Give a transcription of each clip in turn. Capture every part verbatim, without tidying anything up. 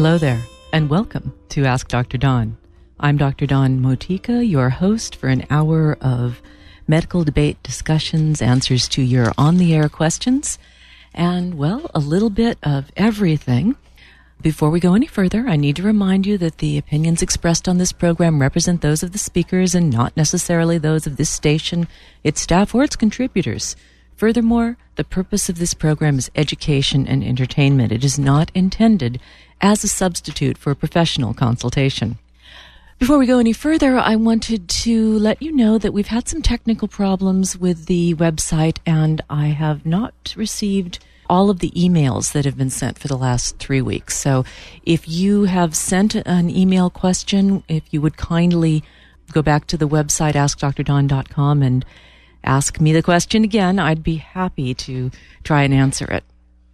Hello there, and welcome to Ask Doctor Don. I'm Doctor Don Motika, your host for an hour of medical debate discussions, answers to your on-the-air questions, and, well, a little bit of everything. Before we go any further, I need to remind you that the opinions expressed on this program represent those of the speakers and not necessarily those of this station, its staff, or its contributors. Furthermore, the purpose of this program is education and entertainment. It is not intended as a substitute for professional consultation. Before we go any further, I wanted to let you know that we've had some technical problems with the website, and I have not received all of the emails that have been sent for the last three weeks. So if you have sent an email question, if you would kindly go back to the website, ask dr don dot com, and ask me the question again, I'd be happy to try and answer it.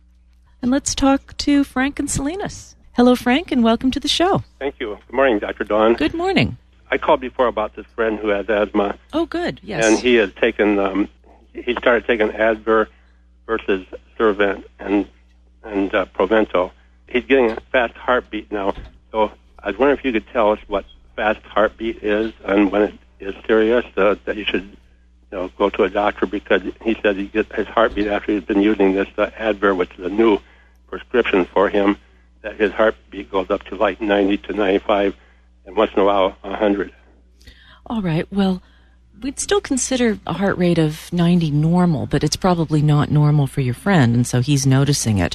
And let's talk to Frank and Salinas. Hello, Frank, and welcome to the show. Thank you. Good morning, Doctor Don. Good morning. I called before about this friend who has asthma. Oh, good, yes. And he has taken, um, he started taking Advair versus Servant and and uh, Provento. He's getting a fast heartbeat now. So I was wondering if you could tell us what fast heartbeat is and when it is serious, uh, that you should you know, go to a doctor, because he said he gets his heartbeat after he's been using this uh, Advair, which is a new prescription for him, that his heartbeat goes up to like ninety to ninety-five, and once in a while, one hundred. All right. Well, we'd still consider a heart rate of ninety normal, but it's probably not normal for your friend, and so he's noticing it.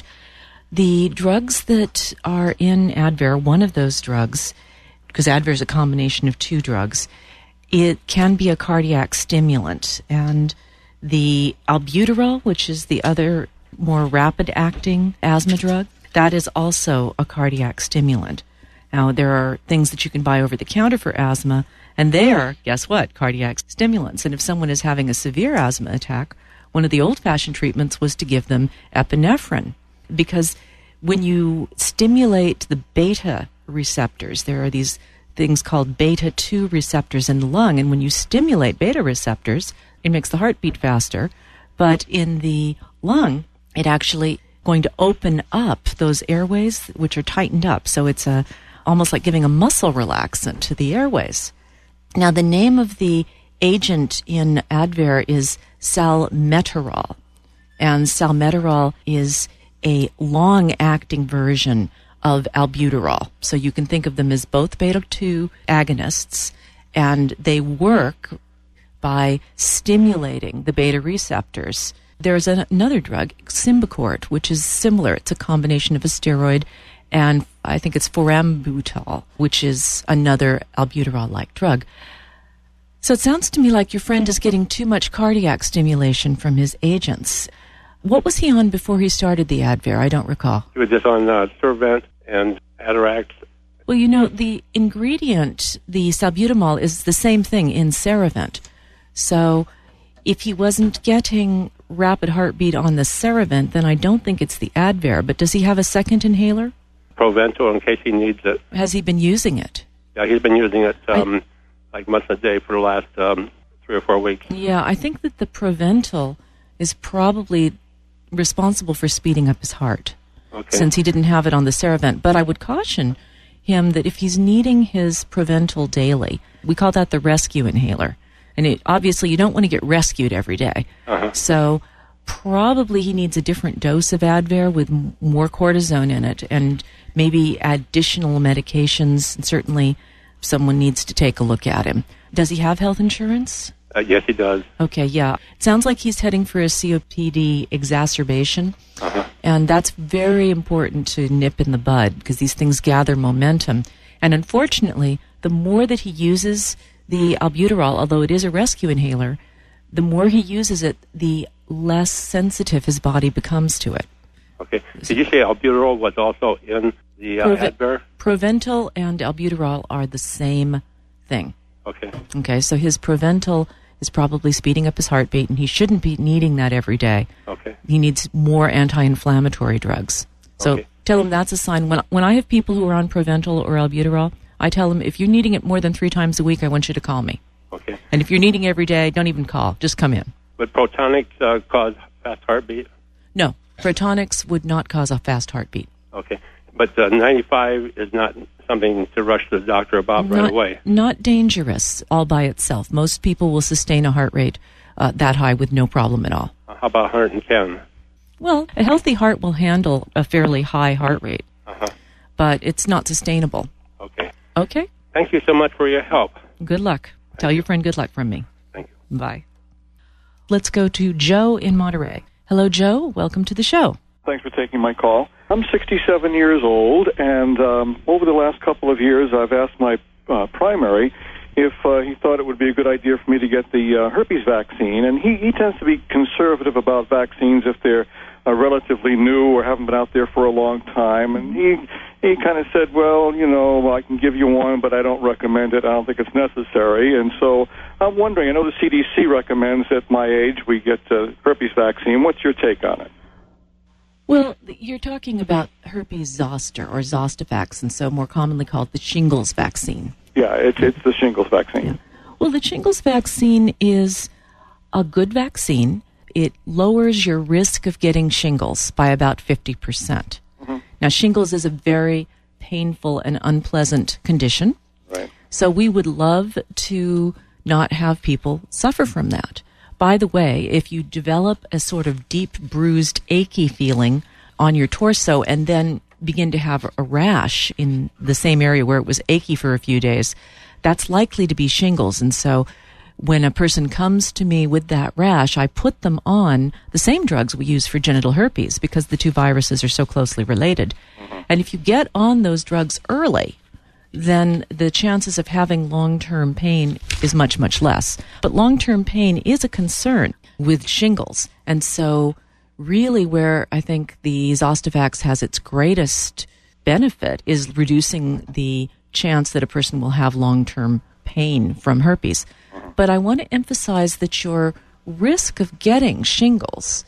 The drugs that are in Advair, one of those drugs, because Advair is a combination of two drugs, it can be a cardiac stimulant. And the albuterol, which is the other more rapid-acting asthma drug, that is also a cardiac stimulant. Now, there are things that you can buy over the counter for asthma, and they are, guess what, cardiac stimulants. And if someone is having a severe asthma attack, one of the old-fashioned treatments was to give them epinephrine. Because when you stimulate the beta receptors, there are these things called beta two receptors in the lung, and when you stimulate beta receptors, it makes the heart beat faster. But in the lung, it actually going to open up those airways which are tightened up. So it's a almost like giving a muscle relaxant to the airways. Now, the name of the agent in Advair is salmeterol, and salmeterol is a long-acting version of albuterol. So you can think of them as both beta two agonists, and they work by stimulating the beta receptors. There's an, another drug, Symbicort, which is similar. It's a combination of a steroid and I think it's forambutol, which is another albuterol-like drug. So it sounds to me like your friend is getting too much cardiac stimulation from his agents. What was he on before he started the Advair? I don't recall. He was just on uh, Servant and Atarax. Well, you know, the ingredient, the salbutamol, is the same thing in Ceravent. So if he wasn't getting rapid heartbeat on the Ceravent, then I don't think it's the Advair. But does he have a second inhaler? Provento, in case he needs it. Has he been using it? Yeah, he's been using it um, I, like once a day for the last um, three or four weeks. Yeah, I think that the Proventil is probably responsible for speeding up his heart, okay, since he didn't have it on the Ceravent. But I would caution him that if he's needing his Proventil daily, we call that the rescue inhaler. And it, obviously you don't want to get rescued every day. Uh-huh. So probably he needs a different dose of Advair with m- more cortisone in it, and maybe additional medications. And certainly someone needs to take a look at him. Does he have health insurance? Uh, yes, he does. Okay, yeah. It sounds like he's heading for a C O P D exacerbation, uh-huh, and that's very important to nip in the bud because these things gather momentum. And unfortunately, the more that he uses the albuterol, although it is a rescue inhaler, the more he uses it, the less sensitive his body becomes to it. Okay. Did you say albuterol was also in the uh, Prove- Advair? Proventil and albuterol are the same thing. Okay. Okay, so his Proventil is probably speeding up his heartbeat, and he shouldn't be needing that every day. Okay. He needs more anti-inflammatory drugs. So okay, tell him that's a sign. When when I have people who are on Proventil or albuterol, I tell them, if you're needing it more than three times a week, I want you to call me. Okay. And if you're needing it every day, don't even call. Just come in. Would Protonics uh, cause fast heartbeat? No. Protonics would not cause a fast heartbeat. Okay. But uh, ninety-five is not something to rush to the doctor about not, right away. Not dangerous all by itself. Most people will sustain a heart rate uh, that high with no problem at all. Uh, how about one hundred ten? Well, a healthy heart will handle a fairly high heart rate, uh-huh. but it's not sustainable. Okay. Okay. Thank you so much for your help. Good luck. Thank Tell you. your friend good luck from me. Thank you. Bye. Let's go to Joe in Monterey. Hello, Joe. Welcome to the show. Thanks for taking my call. I'm sixty-seven years old, and um, over the last couple of years, I've asked my uh, primary if uh, he thought it would be a good idea for me to get the uh, herpes vaccine, and he, he tends to be conservative about vaccines if they're uh, relatively new or haven't been out there for a long time, and he he kind of said, well, you know, I can give you one, but I don't recommend it. I don't think it's necessary, and so I'm wondering, I know the C D C recommends at my age we get uh, herpes vaccine. What's your take on it? Well, you're talking about herpes zoster or Zostavax, and so more commonly called the shingles vaccine. Yeah, it's it's the shingles vaccine. Yeah. Well, the shingles vaccine is a good vaccine. It lowers your risk of getting shingles by about fifty percent. Mm-hmm. Now, shingles is a very painful and unpleasant condition. Right. So we would love to not have people suffer from that. By the way, if you develop a sort of deep, bruised, achy feeling on your torso and then begin to have a rash in the same area where it was achy for a few days, that's likely to be shingles. And so when a person comes to me with that rash, I put them on the same drugs we use for genital herpes because the two viruses are so closely related. Mm-hmm. And if you get on those drugs early, then the chances of having long-term pain is much, much less. But long-term pain is a concern with shingles. And so really where I think the Zostavax has its greatest benefit is reducing the chance that a person will have long-term pain from herpes. But I want to emphasize that your risk of getting shingles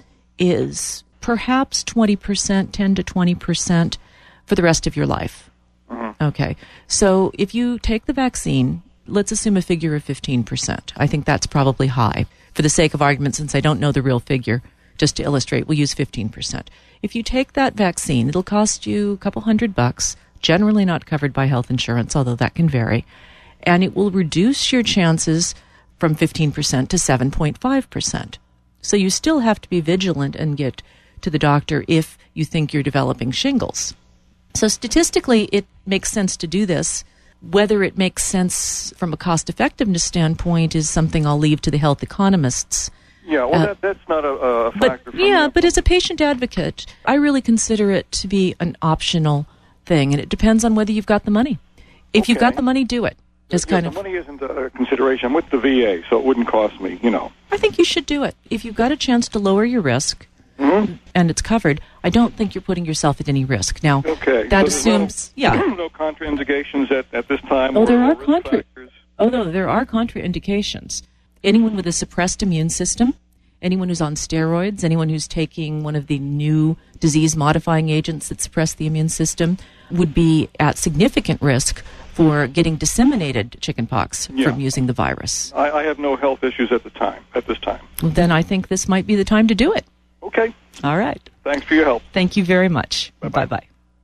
is perhaps twenty percent, ten to twenty percent for the rest of your life. Okay, so if you take the vaccine, let's assume a figure of fifteen percent. I think that's probably high. For the sake of argument, since I don't know the real figure, just to illustrate, we'll use fifteen percent. If you take that vaccine, it'll cost you a couple hundred bucks, generally not covered by health insurance, although that can vary, and it will reduce your chances from fifteen percent to seven point five percent. So you still have to be vigilant and get to the doctor if you think you're developing shingles. So statistically, it makes sense to do this. Whether it makes sense from a cost-effectiveness standpoint is something I'll leave to the health economists. Yeah, well, uh, that, that's not a, a factor but, for yeah, me. but as a patient advocate, I really consider it to be an optional thing, and it depends on whether you've got the money. If Okay. you've got the money, do it. Just yeah, kind the of. money isn't a consideration. I'm with the V A, so it wouldn't cost me, you know. I think you should do it. If you've got a chance to lower your risk, mm-hmm. and it's covered, I don't think you're putting yourself at any risk. Now, okay. that so assumes, no, yeah. no contraindications at, at this time? Oh, or, there are or risk contra- factors? Oh, no, there are contraindications. Anyone with a suppressed immune system, anyone who's on steroids, anyone who's taking one of the new disease-modifying agents that suppress the immune system would be at significant risk for getting disseminated chickenpox Yeah. from using the virus. I, I have no health issues at the time. At this time. Then I think this might be the time to do it. Okay. All right. Thanks for your help. Thank you very much. Bye-bye. Bye-bye.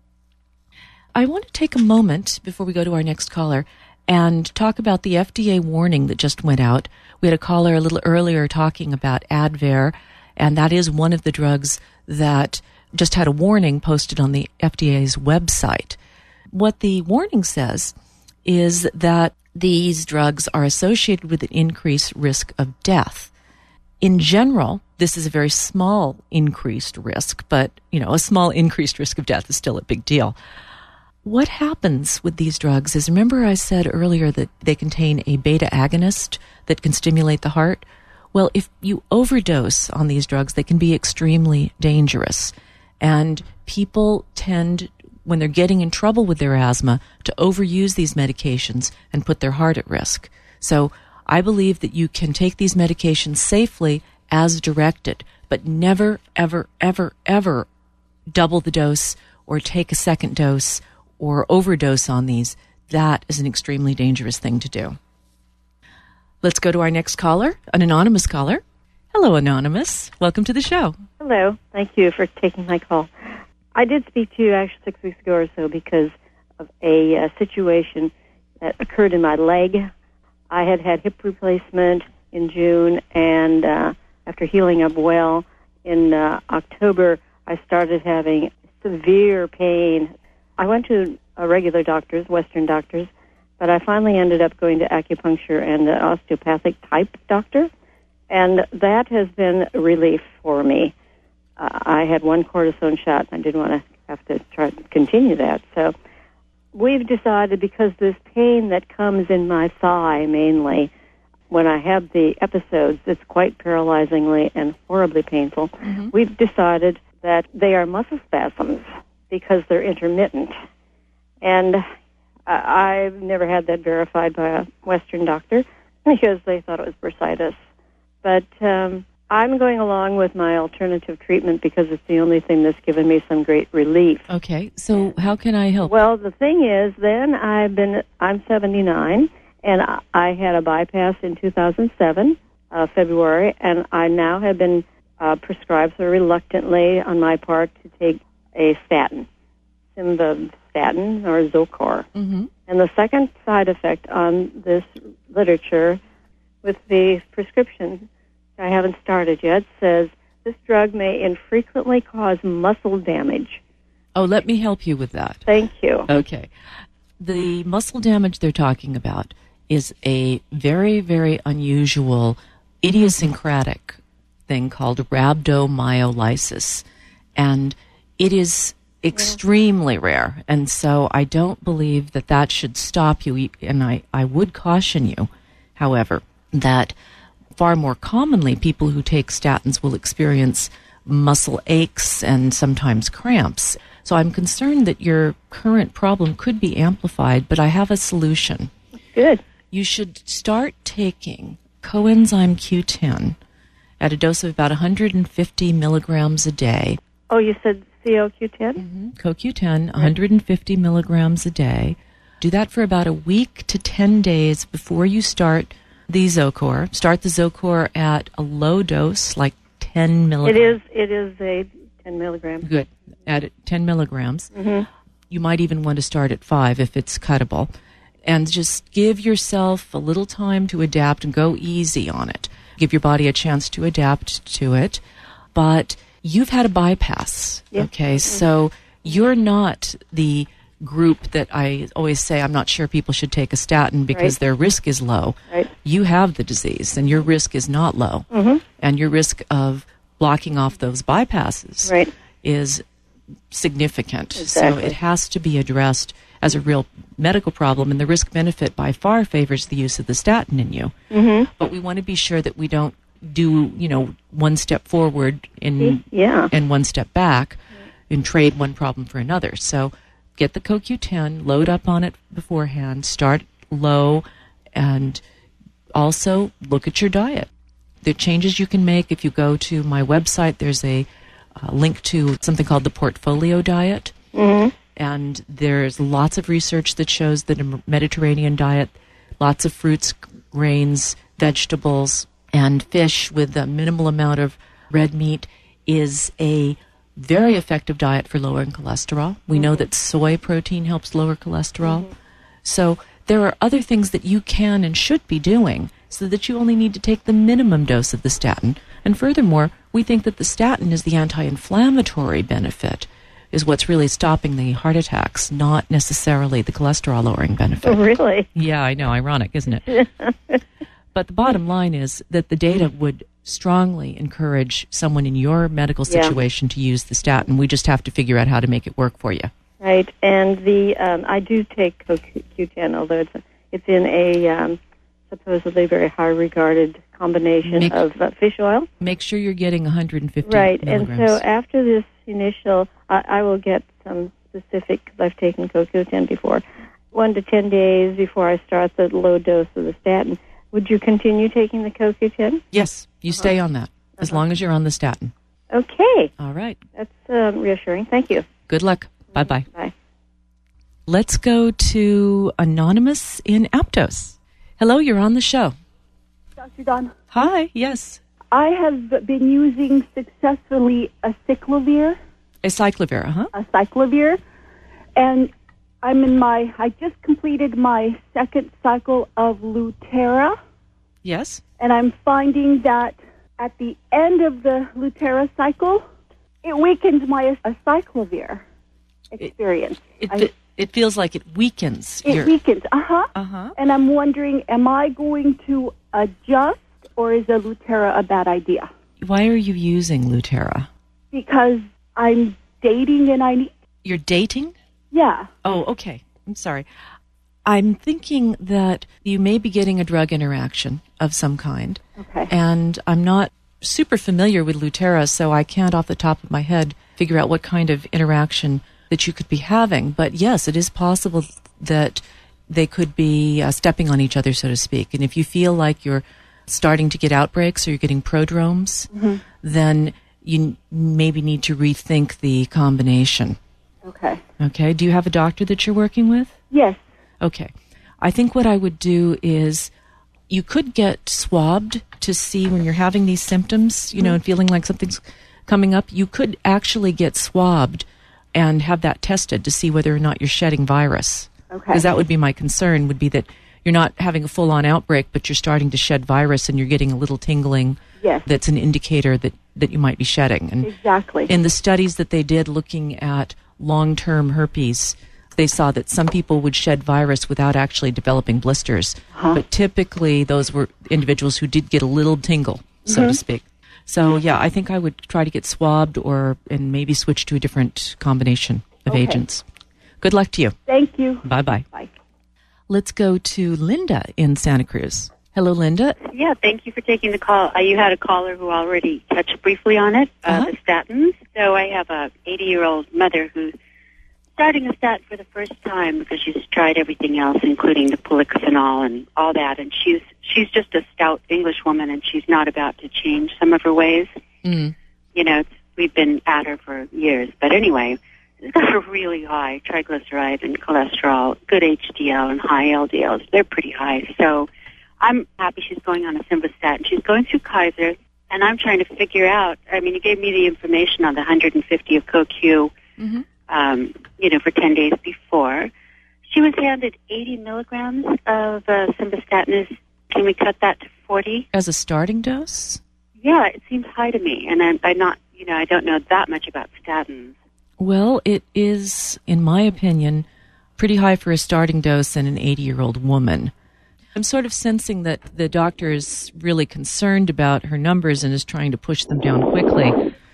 I want to take a moment before we go to our next caller and talk about the F D A warning that just went out. We had a caller a little earlier talking about Advair, and that is one of the drugs that just had a warning posted on the F D A's website. What the warning says is that these drugs are associated with an increased risk of death. In general, this is a very small increased risk, but, you know, a small increased risk of death is still a big deal. What happens with these drugs is, remember I said earlier that they contain a beta agonist that can stimulate the heart? Well, if you overdose on these drugs, they can be extremely dangerous. And people tend, when they're getting in trouble with their asthma, to overuse these medications and put their heart at risk. So I believe that you can take these medications safely as directed, but never, ever, ever, ever double the dose or take a second dose or overdose on these. That is an extremely dangerous thing to do. Let's go to our next caller, an anonymous caller. Hello, Anonymous. Welcome to the show. Hello. Thank you for taking my call. I did speak to you actually six weeks ago or so because of a uh, situation that occurred in my leg. I had had hip replacement in June, and uh, after healing up well, in uh, October, I started having severe pain. I went to uh, regular doctors, Western doctors, but I finally ended up going to acupuncture and an osteopathic type doctor, and that has been a relief for me. Uh, I had one cortisone shot, and I didn't want to have to try to continue that. So we've decided, because this pain that comes in my thigh mainly, when I have the episodes, it's quite paralyzingly and horribly painful. Mm-hmm. We've decided that they are muscle spasms because they're intermittent. And I've never had that verified by a Western doctor because they thought it was bursitis. But um, I'm going along with my alternative treatment because it's the only thing that's given me some great relief. Okay, so how can I help? Well, the thing is, then I've been, I'm seventy-nine, and I had a bypass in two thousand seven, uh, February, and I now have been uh, prescribed, so reluctantly on my part, to take a statin, simvastatin or Zocor. Mm-hmm. And the second side effect on this literature with the prescription, I haven't started yet, says this drug may infrequently cause muscle damage. Oh, let me help you with that. Thank you. Okay. The muscle damage they're talking about is a very, very unusual, idiosyncratic thing called rhabdomyolysis. And it is extremely rare. And so I don't believe that that should stop you. And I, I would caution you, however, that far more commonly people who take statins will experience muscle aches and sometimes cramps. So I'm concerned that your current problem could be amplified, but I have a solution. Good. You should start taking coenzyme Q ten at a dose of about one hundred fifty milligrams a day. Oh, you said C O Q ten? Mm-hmm. C O Q ten, one hundred fifty milligrams a day. Do that for about a week to ten days before you start the Zocor. Start the Zocor at a low dose, like ten milligrams. It is, it is a ten milligrams. Good. At ten milligrams. Mm-hmm. You might even want to start at five if it's cuttable. And just give yourself a little time to adapt and go easy on it. Give your body a chance to adapt to it. But you've had a bypass, yep. Okay? Mm-hmm. So you're not the group that I always say I'm not sure people should take a statin because right. their risk is low. Right. You have the disease, and your risk is not low. Mm-hmm. And your risk of blocking off those bypasses right. is significant. Exactly. So it has to be addressed as a real medical problem, and the risk-benefit by far favors the use of the statin in you. Mm-hmm. But we want to be sure that we don't do, you know, one step forward in, yeah. and one step back and trade one problem for another. So get the C O Q ten, load up on it beforehand, start low, and also look at your diet. The changes you can make, if you go to my website, there's a uh, link to something called the Portfolio Diet. Mm-hmm. And there's lots of research that shows that a Mediterranean diet, lots of fruits, grains, vegetables, and fish with a minimal amount of red meat is a very effective diet for lowering cholesterol. We mm-hmm. know that soy protein helps lower cholesterol. Mm-hmm. So there are other things that you can and should be doing so that you only need to take the minimum dose of the statin. And furthermore, we think that the statin is the anti-inflammatory benefit, is what's really stopping the heart attacks, not necessarily the cholesterol-lowering benefit. Oh, really? Yeah, I know. Ironic, isn't it? But the bottom line is that the data would strongly encourage someone in your medical situation yeah. to use the statin. We just have to figure out how to make it work for you. Right. And the um, I do take C O Q ten, although it's, it's in a um, supposedly very high-regarded combination make, of uh, fish oil. Make sure you're getting one hundred fifty right. milligrams. And so after this initial, I, I will get some specific, because I've taken C O Q ten before, one to ten days before I start the low dose of the statin. Would you continue taking the C O Q ten? Yes, you uh-huh. stay on that, as uh-huh. long as you're on the statin. Okay. All right. That's um, reassuring. Thank you. Good luck. Bye-bye. Bye. Let's go to Anonymous in Aptos. Hello, you're on the show. Doctor Don. Hi, yes. I have been using successfully acyclovir. Acyclovir, huh? Acyclovir. And I'm in my, I just completed my second cycle of Lutera. Yes. And I'm finding that at the end of the Lutera cycle, it weakens my acyclovir experience. It, I, it, it feels like it weakens. It your, weakens, uh-huh. Uh-huh. And I'm wondering, am I going to adjust, or is a Lutera a bad idea? Why are you using Lutera? Because I'm dating and I need... You're dating? Yeah. Oh, okay. I'm sorry. I'm thinking that you may be getting a drug interaction of some kind. Okay. And I'm not super familiar with Lutera, so I can't off the top of my head figure out what kind of interaction that you could be having. But yes, it is possible that they could be uh, stepping on each other, so to speak. And if you feel like you're starting to get outbreaks or you're getting prodromes, mm-hmm. then you maybe need to rethink the combination. Okay. Okay. Do you have a doctor that you're working with? Yes. Okay. I think what I would do is you could get swabbed to see when you're having these symptoms, you mm-hmm. know, and feeling like something's coming up. You could actually get swabbed and have that tested to see whether or not you're shedding virus. Okay. Because that would be my concern, would be that you're not having a full-on outbreak, but you're starting to shed virus and you're getting a little tingling. Yes. That's an indicator that, that you might be shedding. And exactly. In the studies that they did looking at long-term herpes, they saw that some people would shed virus without actually developing blisters. Uh-huh. But typically those were individuals who did get a little tingle, so mm-hmm. to speak. So, yeah, I think I would try to get swabbed or and maybe switch to a different combination of okay. agents. Good luck to you. Thank you. Bye-bye. Bye. Let's go to Linda in Santa Cruz. Hello, Linda. Yeah, thank you for taking the call. Uh, you had a caller who already touched briefly on it, uh, uh-huh. the statins. So I have a eighty-year-old mother who's starting a statin for the first time because she's tried everything else, including the polyphenol and all that. And she's she's just a stout English woman, and she's not about to change some of her ways. Mm. You know, it's, we've been at her for years. But anyway, she's got a really high triglyceride and cholesterol, good H D L and high L D Ls. They're pretty high. So I'm happy she's going on a simvastatin. She's going through Kaiser, and I'm trying to figure out, I mean, you gave me the information on the one hundred fifty of CoQ, mm-hmm. um, you know, for ten days before. She was handed eighty milligrams of uh, simvastatin. Is, can we cut that to forty? As a starting dose? Yeah, it seems high to me, and I'm, I'm not, you know, I don't know that much about statins. Well, it is, in my opinion, pretty high for a starting dose in an eighty-year-old woman. I'm sort of sensing that the doctor is really concerned about her numbers and is trying to push them down quickly.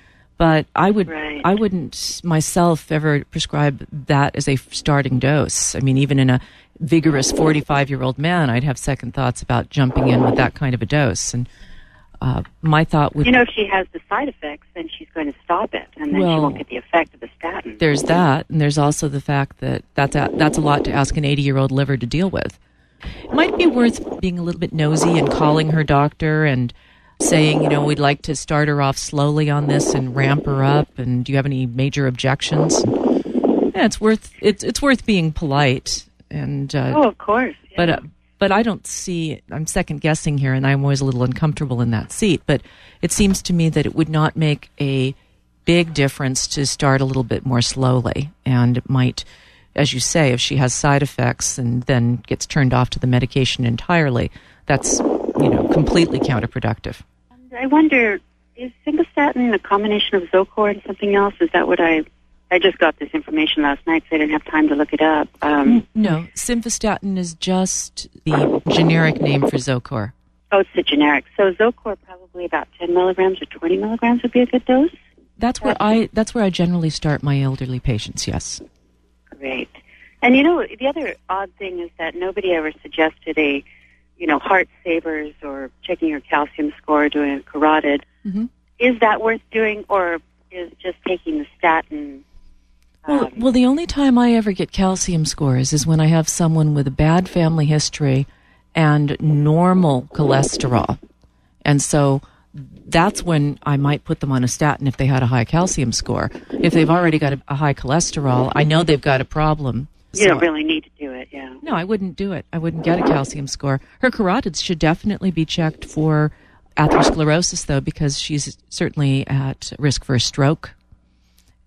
But I would, right. I wouldn't myself ever prescribe that as a starting dose. I mean, even in a vigorous forty-five-year-old man, I'd have second thoughts about jumping in with that kind of a dose. And uh, my thought would... You know, if she has the side effects, then she's going to stop it, and then well, she won't get the effect of the statin. There's that, and there's also the fact that that's a, that's a lot to ask an eighty-year-old liver to deal with. It might be worth being a little bit nosy and calling her doctor and saying, you know, we'd like to start her off slowly on this and ramp her up, and do you have any major objections? Yeah, it's worth it's it's worth being polite. And uh, oh, of course. Yeah. But uh, but I don't see. I'm second guessing here, and I'm always a little uncomfortable in that seat. But it seems to me that it would not make a big difference to start a little bit more slowly, and it might, as you say, if she has side effects and then gets turned off to the medication entirely, that's, you know, completely counterproductive. I wonder, is simvastatin a combination of Zocor and something else? Is that what I... I just got this information last night, so I didn't have time to look it up. Um, no, simvastatin is just the generic name for Zocor. Oh, it's the generic. So Zocor probably about ten milligrams or twenty milligrams would be a good dose? That's where I, that's where I generally start my elderly patients, yes. Great. And, you know, the other odd thing is that nobody ever suggested a, you know, heart savers or checking your calcium score, doing a carotid. Mm-hmm. Is that worth doing, or is just taking the statin? Um, well, well, the only time I ever get calcium scores is when I have someone with a bad family history and normal cholesterol. And so that's when I might put them on a statin if they had a high calcium score. If they've already got a, a high cholesterol, I know they've got a problem. You so don't really need to do it, yeah. No, I wouldn't do it. I wouldn't get a calcium score. Her carotids should definitely be checked for atherosclerosis, though, because she's certainly at risk for a stroke.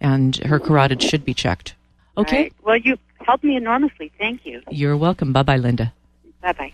and her carotid should be checked. Okay? Right. Well, you helped me enormously. Thank you. You're welcome. Bye-bye, Linda. Bye-bye.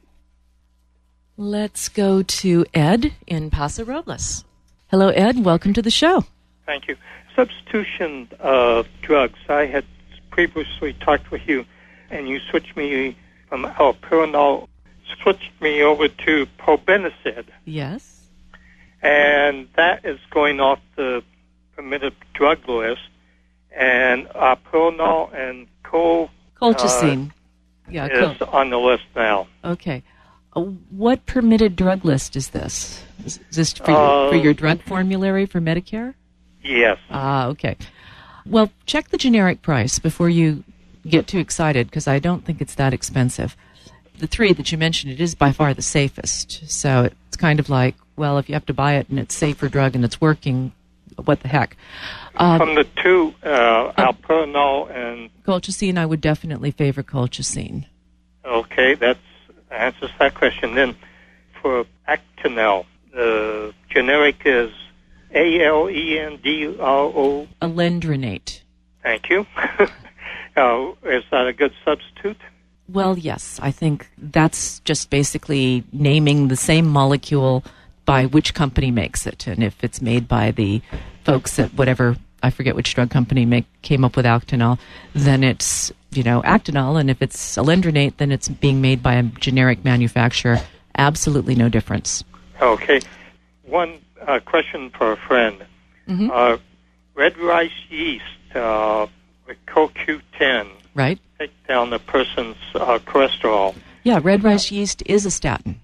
Let's go to Ed in Paso Robles. Hello, Ed. Welcome to the show. Thank you. Substitution of drugs. I had previously talked with you, and you switched me from allopurinol, switched me over to probenecid. Yes. And that is going off the permitted drug list. And allopurinol and col colchicine. Uh, yeah, is col- on the list now. Okay. Uh, what permitted drug list is this? Is this for, Uh, your, for your drug formulary for Medicare? Yes. Ah, okay. Well, check the generic price before you get too excited, because I don't think it's that expensive. The three that you mentioned, it is by far the safest. So it's kind of like, well, if you have to buy it and it's safe for drug and it's working, what the heck? Uh, From the two, uh, allopurinol and... colchicine, I would definitely favor colchicine. Okay, that answers that question. Then for Actonel, the generic is A L E N D R O. Alendronate. Thank you. uh, is that a good substitute? Well, yes. I think that's just basically naming the same molecule by which company makes it. And if it's made by the folks at whatever, I forget which drug company make, came up with Actonel, then it's, you know, Actonel. And if it's alendronate, then it's being made by a generic manufacturer. Absolutely no difference. Okay. One uh, question for a friend. Mm-hmm. Uh, red rice yeast uh, with C O Q ten. Right. Take down the person's uh, cholesterol. Yeah, red rice yeast is a statin.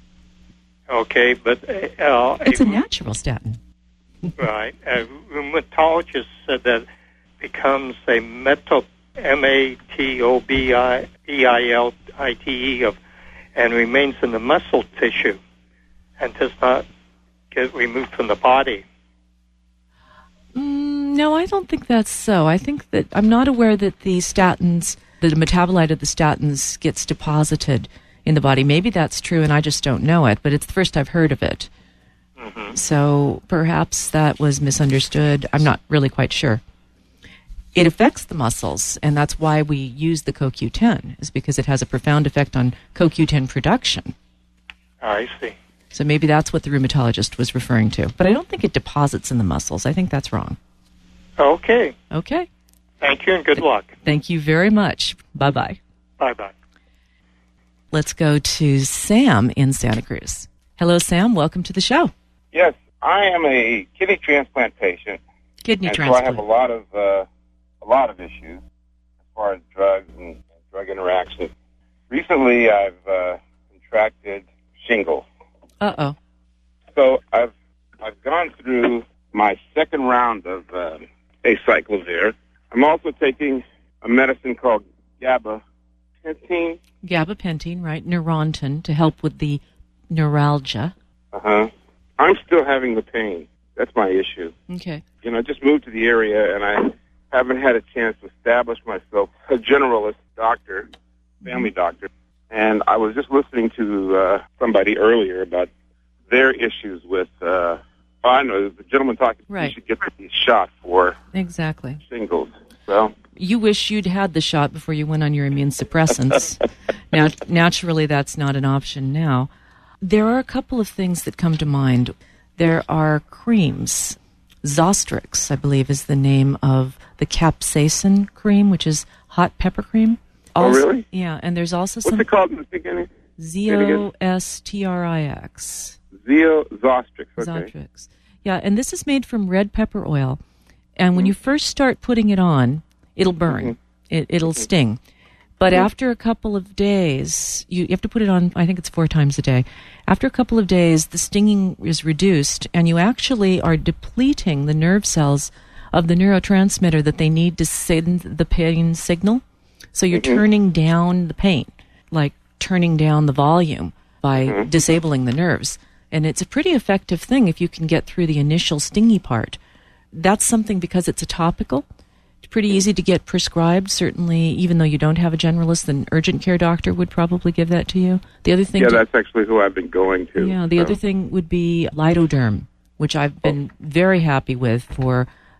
Okay, but... Uh, It's a natural statin. Right. A rheumatologist said that it becomes a metal, M A T O B I E I L I T E, of, and remains in the muscle tissue and does not get removed from the body. Mm, no, I don't think that's so. I think that I'm not aware that the statins, the metabolite of the statins gets deposited in the body. Maybe that's true and I just don't know it, but it's the first I've heard of it. Mm-hmm. So perhaps that was misunderstood. I'm not really quite sure. It affects the muscles, and that's why we use the C O Q ten, is because it has a profound effect on C O Q ten production. I see. So maybe that's what the rheumatologist was referring to. But I don't think it deposits in the muscles. I think that's wrong. Okay. Okay. Thank you and good luck. Thank you very much. Bye-bye. Bye-bye. Let's go to Sam in Santa Cruz. Hello, Sam. Welcome to the show. Yes, I am a kidney transplant patient. Kidney and transplant. So I have a lot of uh, a lot of issues as far as drugs and, and drug interactions. Recently, I've uh, contracted shingles. Uh-oh. So I've I've gone through my second round of uh, acyclovir. I'm also taking a medicine called gabapentin. Gabapentin, right? Neurontin, to help with the neuralgia. Uh-huh. I'm still having the pain. That's my issue. Okay. You know, I just moved to the area, and I haven't had a chance to establish myself a generalist doctor, family mm-hmm. doctor. And I was just listening to uh, somebody earlier about their issues with, uh, oh, I know, the gentleman talking, right. You should get the shot for exactly shingles. Well, you wish you'd had the shot before you went on your immune suppressants. Now, naturally, that's not an option now. There are a couple of things that come to mind. There are creams. Zostrix, I believe, is the name of the capsaicin cream, which is hot pepper cream. Also, oh, really? Yeah, and there's also What's some... it called in the beginning? Z O S T R I X. Zeo Zostrix, okay. Zostrix. Yeah, and this is made from red pepper oil. And mm-hmm. when you first start putting it on, it'll burn. Mm-hmm. It, it'll mm-hmm. sting. But mm-hmm. after a couple of days, you, you have to put it on, I think it's four times a day. After a couple of days, the stinging is reduced, and you actually are depleting the nerve cells of the neurotransmitter that they need to send the pain signal. So you're mm-hmm. turning down the pain, like turning down the volume by mm-hmm. disabling the nerves. And it's a pretty effective thing if you can get through the initial stingy part. That's something, because it's a topical, it's pretty easy to get prescribed. Certainly, even though you don't have a generalist, an urgent care doctor would probably give that to you. The other thing, yeah, to, that's actually who I've been going to. Yeah, the so. other thing would be Lidoderm, which I've been oh. very happy with for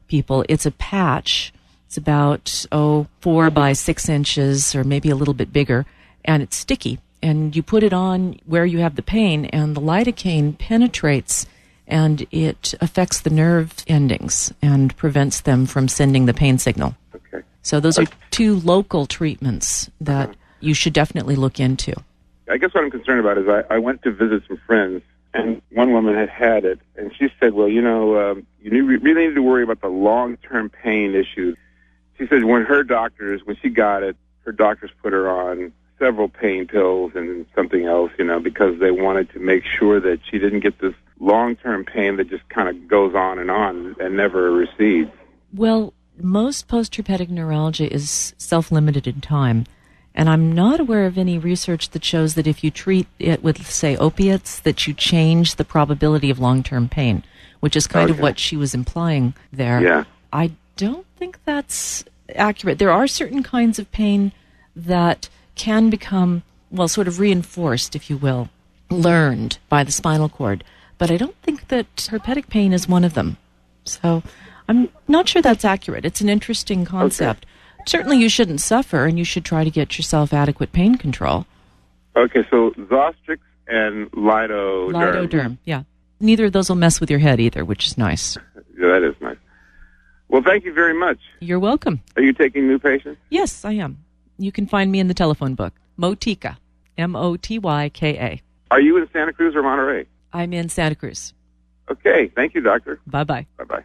people. It's a patch. It's about, oh, four by six inches or maybe a little bit bigger, and it's sticky. And you put it on where you have the pain, and the lidocaine penetrates, and it affects the nerve endings and prevents them from sending the pain signal. Okay. So those are two local treatments that uh-huh. you should definitely look into. I guess what I'm concerned about is I, I went to visit some friends, and one woman had had it, and she said, well, you know, um, you need, really need to worry about the long-term pain issues. She said when her doctors, when she got it, her doctors put her on several pain pills and something else, you know, because they wanted to make sure that she didn't get this long-term pain that just kind of goes on and on and never recedes. Well, most post-herpetic neuralgia is self-limited in time, and I'm not aware of any research that shows that if you treat it with, say, opiates, that you change the probability of long-term pain, which is kind okay. of what she was implying there. Yeah. I don't think that's accurate. There are certain kinds of pain that can become, well, sort of reinforced, if you will, learned by the spinal cord. But I don't think that herpetic pain is one of them. So I'm not sure that's accurate. It's an interesting concept. Okay. Certainly you shouldn't suffer, and you should try to get yourself adequate pain control. Okay, so Zostrix and Lidoderm. Lidoderm, yeah. Neither of those will mess with your head either, which is nice. Yeah, that is nice. Well, thank you very much. You're welcome. Are you taking new patients? Yes, I am. You can find me in the telephone book. Motyka, M O T Y K A. Are you in Santa Cruz or Monterey? I'm in Santa Cruz. Okay, thank you, doctor. Bye-bye. Bye-bye.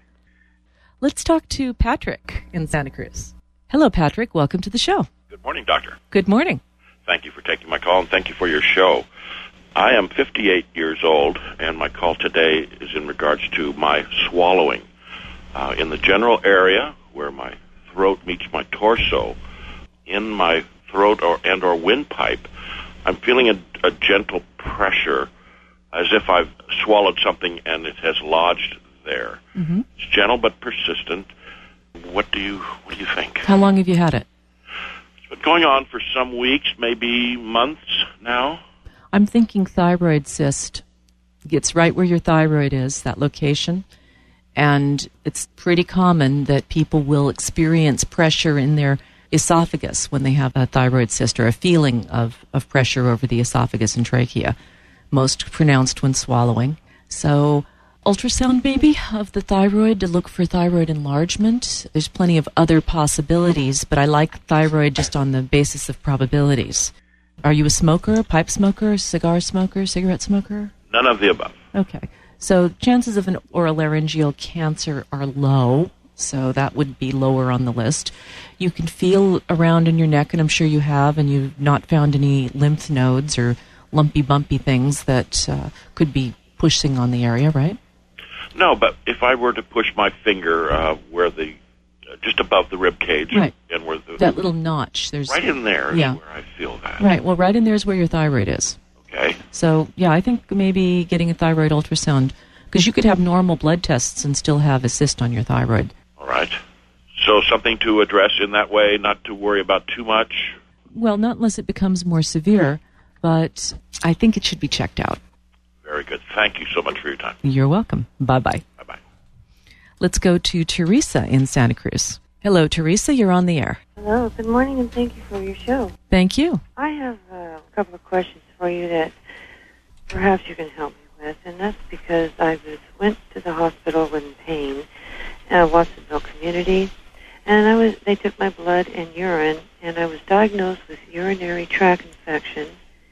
Let's talk to Patrick in Santa Cruz. Hello, Patrick. Welcome to the show. Good morning, doctor. Good morning. Thank you for taking my call, and thank you for your show. I am fifty-eight years old, and my call today is in regards to my swallowing. Uh, in the general area where my throat meets my torso, in my throat or and or windpipe, I'm feeling a, a gentle pressure, as if I've swallowed something and it has lodged there. Mm-hmm. It's gentle but persistent. What do you what do you think? How long have you had it? It's been going on for some weeks, maybe months now. I'm thinking thyroid cyst. It's right where your thyroid is, that location. And it's pretty common that people will experience pressure in their esophagus when they have a thyroid cyst, or a feeling of, of pressure over the esophagus and trachea, most pronounced when swallowing. So ultrasound maybe of the thyroid to look for thyroid enlargement. There's plenty of other possibilities, but I like thyroid just on the basis of probabilities. Are you a smoker, a pipe smoker, cigar smoker, cigarette smoker? None of the above. Okay. So chances of an oropharyngeal cancer are low, so that would be lower on the list. You can feel around in your neck, and I'm sure you have, and you've not found any lymph nodes or lumpy, bumpy things that uh, could be pushing on the area, right? No, but if I were to push my finger uh, where the, uh, just above the rib cage, right. and where the... That little notch. There's right in there is yeah. where I feel that. Right, well, right in there is where your thyroid is. Okay. So, yeah, I think maybe getting a thyroid ultrasound, because you could have normal blood tests and still have a cyst on your thyroid. All right. So something to address in that way, not to worry about too much? Well, not unless it becomes more severe, but I think it should be checked out. Very good. Thank you so much for your time. You're welcome. Bye-bye. Bye-bye. Let's go to Teresa in Santa Cruz. Hello, Teresa. You're on the air. Hello. Good morning, and thank you for your show. Thank you. I have uh, a couple of questions for you that perhaps you can help me with, and that's because I was went to the hospital with pain, uh, Watsonville Community, and I was they took my blood and urine, and I was diagnosed with urinary tract infection,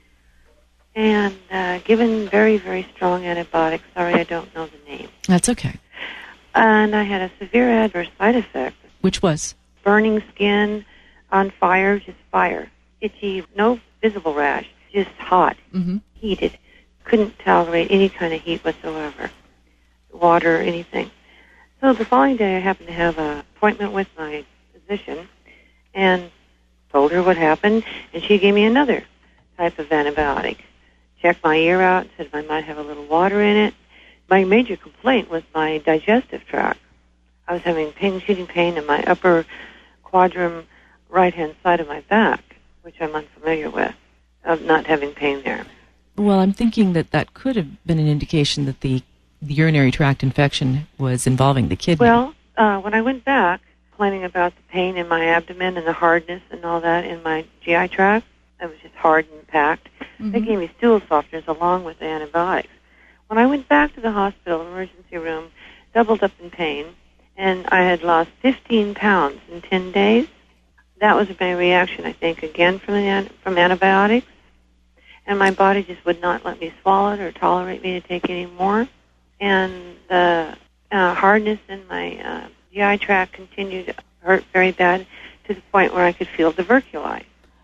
and uh, given very, very strong antibiotics. Sorry, I don't know the name. That's okay. And I had a severe adverse side effect. Which was? Burning skin, on fire, just fire. Itchy, no visible rash, just hot, mm-hmm. heated. Couldn't tolerate any kind of heat whatsoever, water or anything. So the following day I happened to have an appointment with my physician and told her what happened, and she gave me another type of antibiotic. Checked my ear out and said I might have a little water in it. My major complaint was my digestive tract. I was having pain, shooting pain in my upper quadrant right-hand side of my back, which I'm unfamiliar with, of not having pain there. Well, I'm thinking that that could have been an indication that the, the urinary tract infection was involving the kidney. Well, uh, when I went back, complaining about the pain in my abdomen and the hardness and all that in my G I tract, it was just hard and packed. Mm-hmm. They gave me stool softeners along with the antibiotics. When I went back to the hospital emergency room, doubled up in pain, and I had lost fifteen pounds in ten days. That was my reaction, I think, again from the, from antibiotics. And my body just would not let me swallow it or tolerate me to take any more. And the uh, hardness in my uh, G I tract continued to hurt very bad to the point where I could feel diverculi.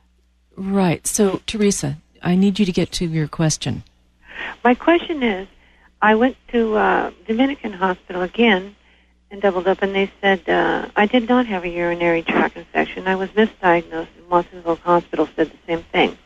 Right. So, Teresa, I need you to get to your question. My question is, I went to uh, Dominican Hospital again and doubled up, and they said uh, I did not have a urinary tract infection. I was misdiagnosed, and Watsonville Hospital said the same thing.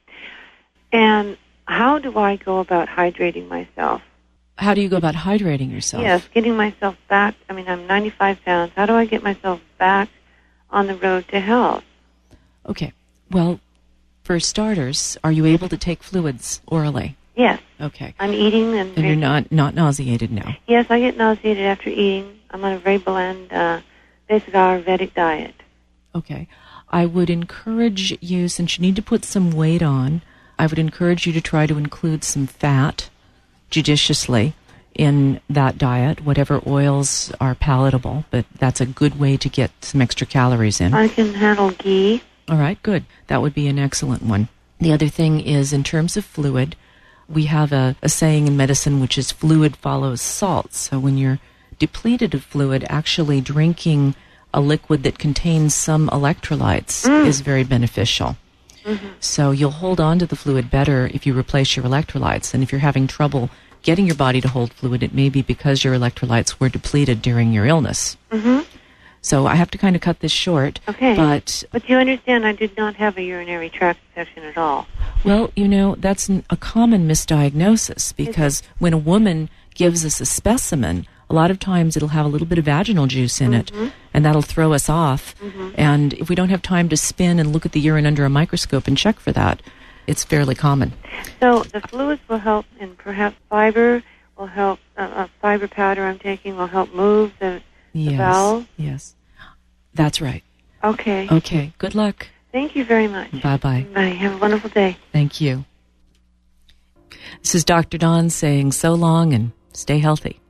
And how do I go about hydrating myself? How do you go about hydrating yourself? Yes, getting myself back. I mean, I'm ninety-five pounds. How do I get myself back on the road to health? Okay. Well, for starters, are you able to take fluids orally? Yes. Okay. I'm eating and... And you're not, not nauseated now? Yes, I get nauseated after eating. I'm on a very bland, uh, basic Ayurvedic diet. Okay. I would encourage you, since you need to put some weight on, I would encourage you to try to include some fat judiciously in that diet, whatever oils are palatable, but that's a good way to get some extra calories in. I can handle ghee. All right, good. That would be an excellent one. The other thing is, in terms of fluid, we have a, a saying in medicine which is fluid follows salt. So when you're depleted of fluid, actually drinking a liquid that contains some electrolytes mm. is very beneficial. Mm-hmm. So you'll hold on to the fluid better if you replace your electrolytes. And if you're having trouble getting your body to hold fluid, it may be because your electrolytes were depleted during your illness. Mm-hmm. So I have to kind of cut this short. Okay. But, but you understand I did not have a urinary tract infection at all. Well, you know, that's an, a common misdiagnosis because when a woman gives us a specimen, a lot of times it'll have a little bit of vaginal juice in mm-hmm. it, and that'll throw us off. Mm-hmm. And if we don't have time to spin and look at the urine under a microscope and check for that, it's fairly common. So the fluids will help, and perhaps fiber will help, uh, a fiber powder I'm taking will help move the, yes. the bowel? Yes, that's right. Okay. Okay, good luck. Thank you very much. Bye-bye. Bye. Have a wonderful day. Thank you. This is Doctor Dawn saying so long and stay healthy.